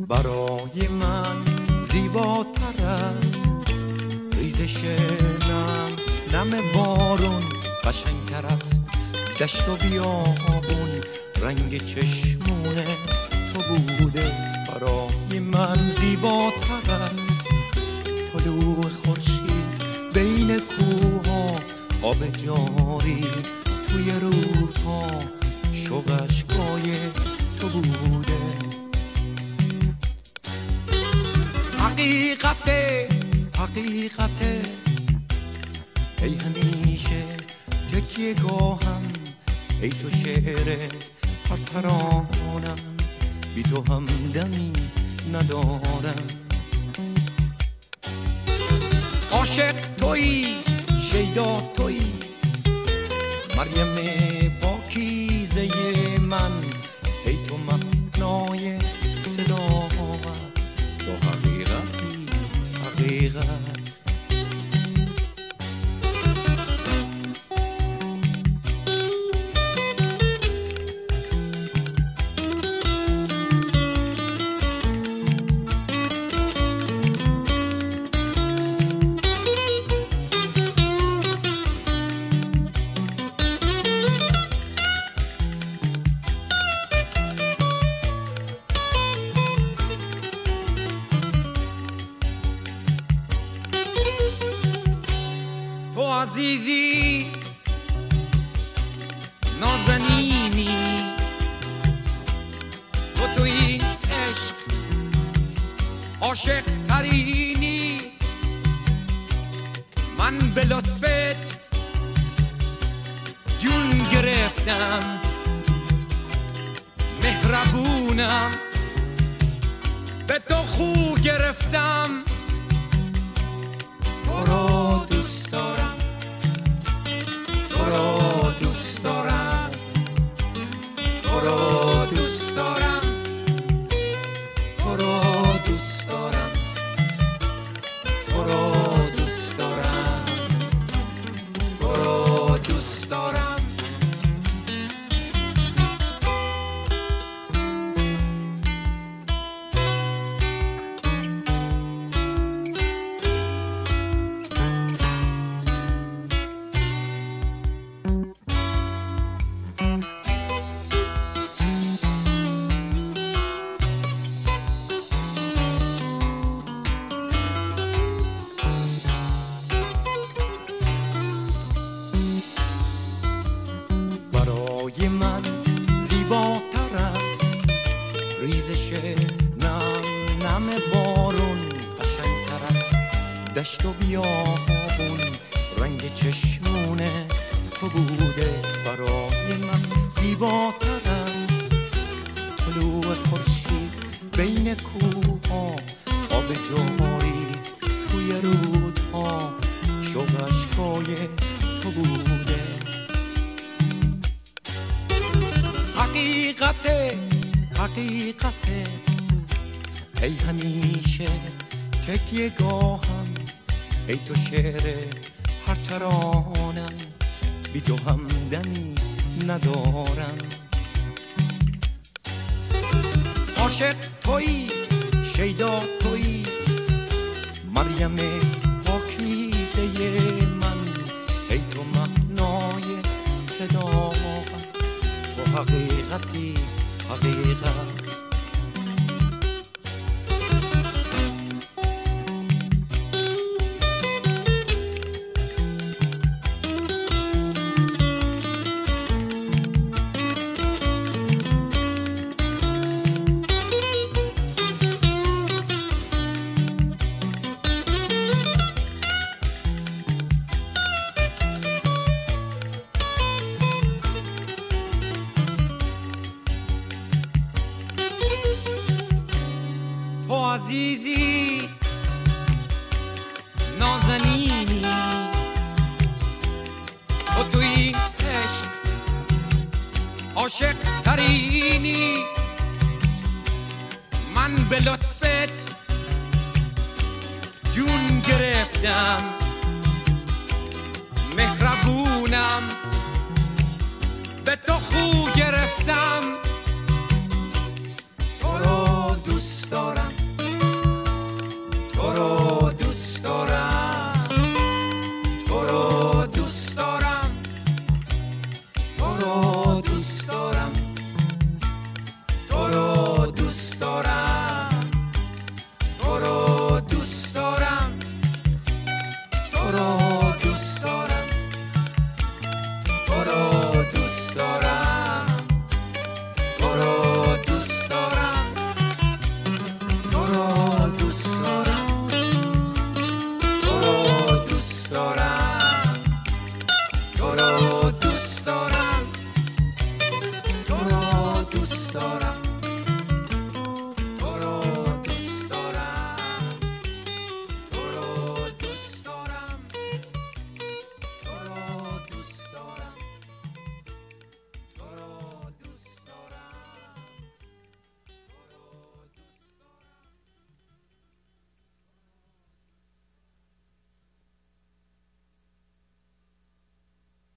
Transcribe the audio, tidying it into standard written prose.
برای من زیباتر است ریزش نم بارون، قشنگتر است دشت و بیابون، رنگ چشمونه تو بوده برای من زیباتر است طلوع خورشید بین کوها، آب جاری توی رودها، شوق اشکای تو بوده. حقیقته ای همیشه تکیه گاهم، ای تو شعر هر ترانم، بی تو هم دمی ندارم. عاشق تویی، شیدا تویی، مریم پاکیزه من، ای تو معنای صداقت، تو حقیقتی حقیقت. عزیزی نازنینی، تو توی عشق عاشق ترینی، من به لطفت جون گرفتم، مهربونم، به تو خو گرفتم. تو را دوست دارم، تو را دوست دارم، تو را دوست دارم، تو را دوست دارم، تو را دوست دارم، تو را دوست دارم. برای من زیباتر است ریزش نم بارون، قشنگتر است دشت و بیابون، رنگ چشمونه تو بوده برای من زیباتر است طلوع خورشید بین کوها، آب جاری توی رودها، شوق اشکای تو بوده. حقیقته ای همیشه تکیه گاهم، ای تو شعر هر ترانم، بی تو هم دمی ندارم. عاشق تویی، شیدا تویی، مریم پاکیزه من، ای تو معنای صداقت، تو حقیقتی حقیقت. تو عزیزی نازنینی، تو توی عشق عاشق ترینی، من به لطفت جون گرفتم، مهربونم، به تو خو گرفتم.